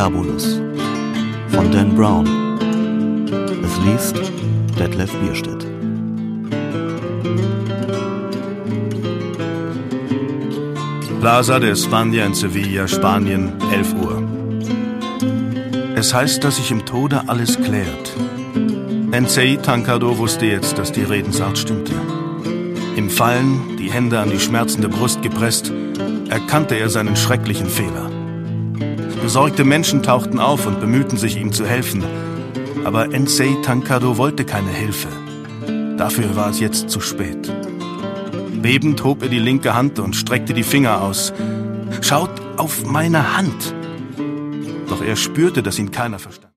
Diabolus von Dan Brown. Es liest Detlef Bierstedt. Plaza de España in Sevilla, Spanien, 11 Uhr. Es heißt, dass sich im Tode alles klärt. Ensei Tancado wusste jetzt, dass die Redensart stimmte. Im Fallen, die Hände an die schmerzende Brust gepresst, erkannte er seinen schrecklichen Fehler. Besorgte Menschen tauchten auf und bemühten sich, ihm zu helfen. Aber Ensei Tancado wollte keine Hilfe. Dafür war es jetzt zu spät. Bebend hob er die linke Hand und streckte die Finger aus. »Schaut auf meine Hand!« Doch er spürte, dass ihn keiner verstand.